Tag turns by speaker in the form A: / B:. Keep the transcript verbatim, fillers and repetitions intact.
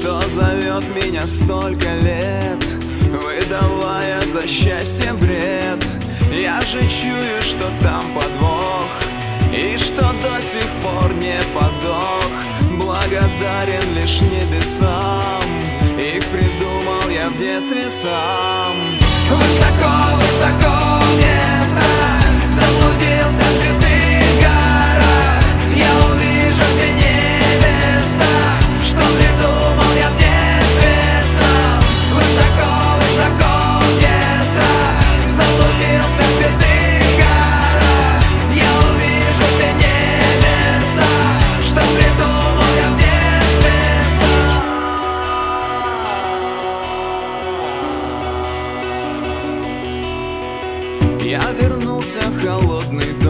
A: что зовет меня столько лет, выдавая за счастье бред. Я же чую, что там подвох, и что до сих пор не подох. Благодарен лишь небесам, их придумал я в детстве сам. Высоко, высоко в небо заблудился в святых горах. Я увижу те небеса, что придумал я в детстве сам. Высоко, высоко в небо заблудился в святых горах. Я увижу те небеса, что придумал я в детстве сам. Я вернулся в холодный